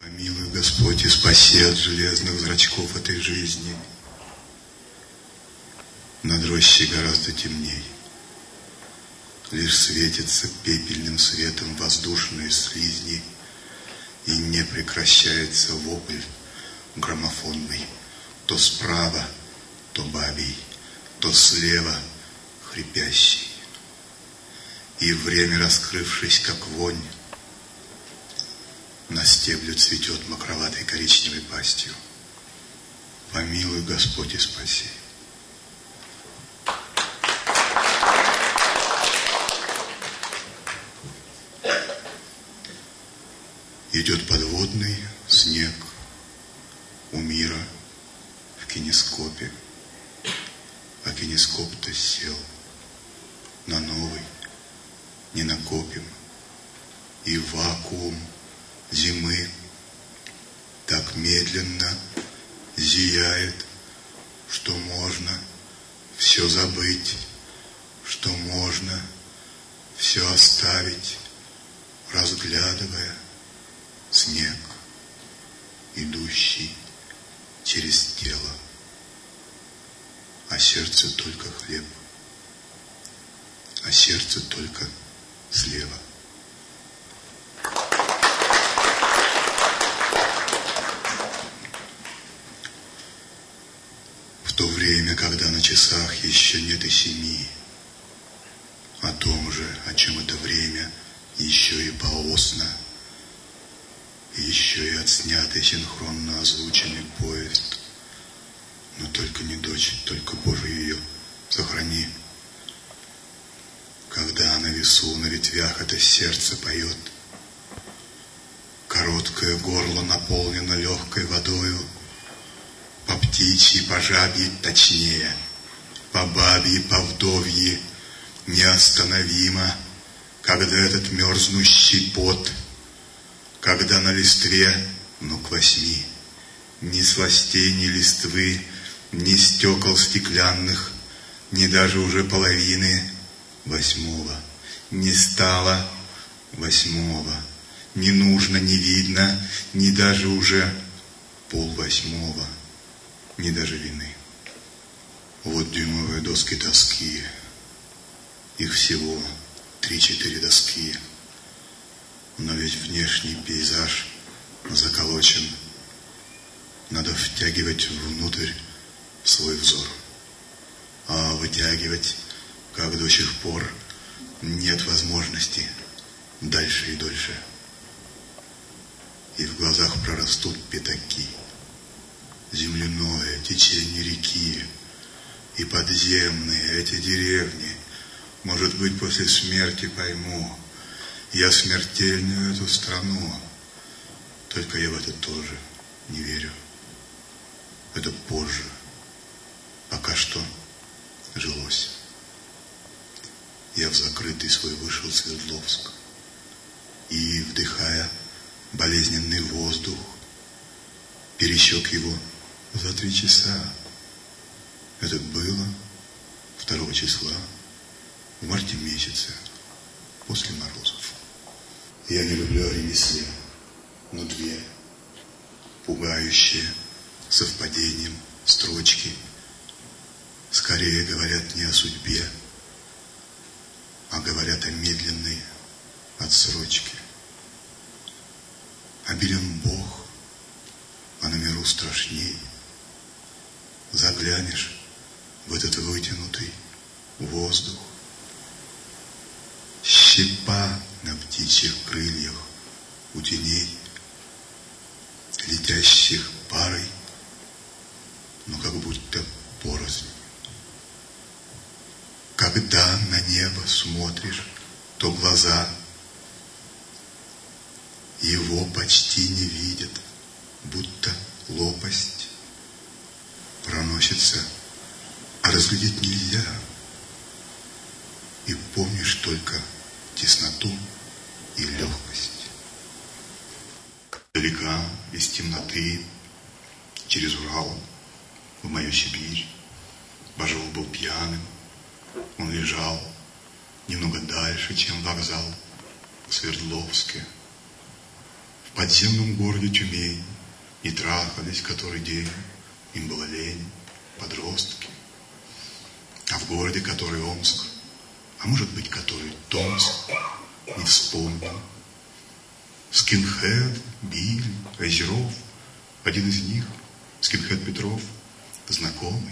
Помилуй, Господь, и спаси от железных зрачков этой жизни. Над рощей гораздо темней. Лишь светится пепельным светом воздушные слизни, и не прекращается вопль граммофонный, то справа, то бабий, то слева хрипящий. И время, раскрывшись, как вонь, на стеблю цветет мокроватой коричневой пастью. Помилуй, Господь, и спаси. Идет подводный снег у мира в кинескопе, а кинескоп-то сел на новый, не накопим, и вакуум зимы так медленно зияет, что можно все забыть, что можно все оставить, разглядывая снег, идущий через тело, а сердце только хлеб, а сердце только слева. В то время, когда на часах еще нет и 7, о том же, о чем это время, еще и поосно, еще и отснятый синхронно озвученный поезд. Но только не дочь, только Боже ее сохрани. Когда на весу, на ветвях это сердце поет, короткое горло наполнено легкой водою, по птичьи, по жабьи точнее, по бабьи, по вдовьи неостановимо, когда этот мерзнущий пот, когда на листве, к 8, ни сластей, ни листвы, ни стекол стеклянных, ни даже уже половины 8, не стало 8, не нужно, не видно, ни даже уже 7:30, ни даже вины. Вот дюймовые доски тоски, их всего 3-4 доски. Но ведь внешний пейзаж заколочен. Надо втягивать внутрь свой взор. А вытягивать, как до сих пор, нет возможности дальше и дольше. И в глазах прорастут пятаки. Земляное течение реки и подземные эти деревни. Может быть, после смерти пойму, я смертельную эту страну. Только я в это тоже не верю. Это позже. Пока что жилось. Я в закрытый свой вышел Свердловск. И, вдыхая болезненный воздух, пересек его за 3 часа. Это было 2 числа в марте месяце, после морозов. Я не люблю о ремесле, но 2 пугающие совпадением строчки скорее говорят не о судьбе, а говорят о медленной отсрочке. Обилен Бог, а на миру страшней. Заглянешь в этот вытянутый воздух, щепа на птичьих крыльях у теней, летящих парой, но как будто порознь. Когда на небо смотришь, то глаза его почти не видят, будто лопасть проносится, а разглядеть нельзя. И помнишь только тесноту и легкость. Далека из темноты, через Урал, в мою Сибирь, Бажов был пьяным. Он лежал немного дальше, чем вокзал в Свердловске, В подземном городе Тюмень не трахались который день, им было лень, подростки. А в городе, который Омск, а может быть, который Томск, не вспомнил. Скинхед, Биль, Озеров, один из них, скинхед Петров, знакомый.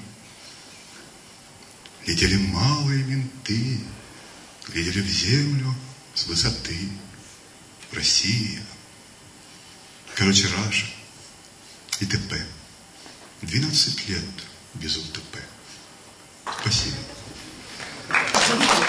Летели малые менты, глядели в землю с высоты. Россия. Короче, Раша и т.п. 12 лет без УТП. Спасибо.